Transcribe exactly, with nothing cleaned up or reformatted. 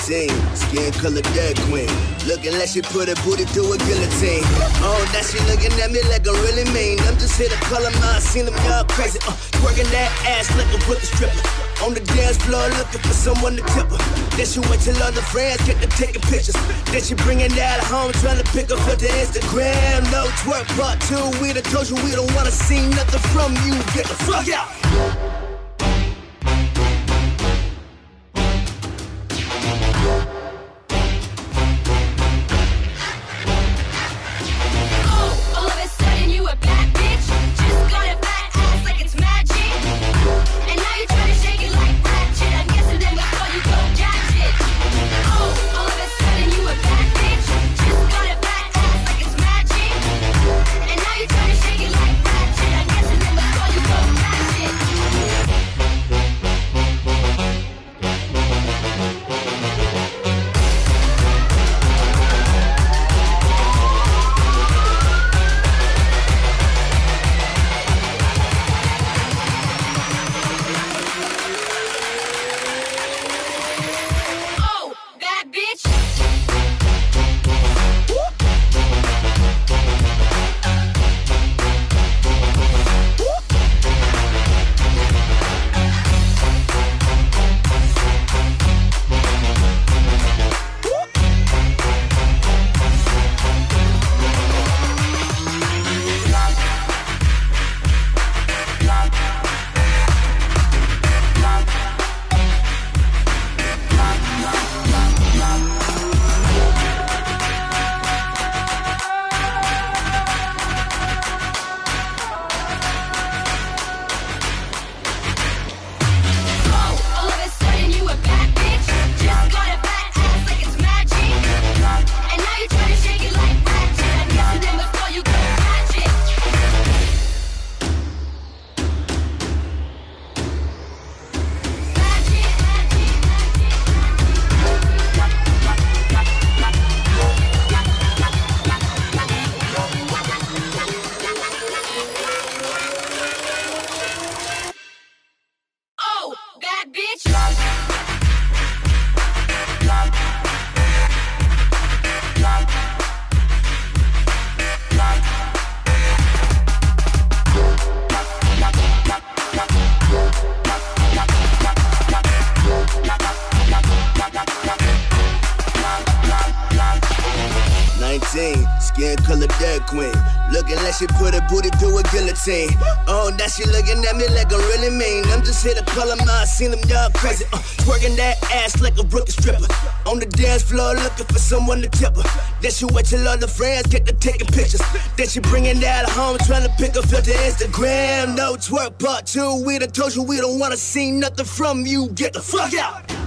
nineteen, skin color dead queen. Looking like she put her booty through a guillotine. Oh, now she looking at me like I'm really mean. I'm just here to call her mine, seen them y'all crazy. Uh, twerking that ass like a rookie stripper. On the dance floor looking for someone to tip her. Then she went till all the friends get to taking pictures. Then she bringing that home, trying to pick up for the Instagram. No twerk part two, we done told you we don't wanna see nothing from you. Get the fuck out! Skin color dead queen. Looking like she put her booty through a guillotine. Oh, now she looking at me like I'm really mean. I'm just here to call her mine, seen them y'all crazy. Uh, twerking that ass like a rookie stripper. On the dance floor looking for someone to tip her. Then she wait till all the friends get to taking pictures. Then she bringing that home, trying to pick up for the Instagram. No twerk part two, we done told you we don't wanna see nothing from you. Get the fuck out!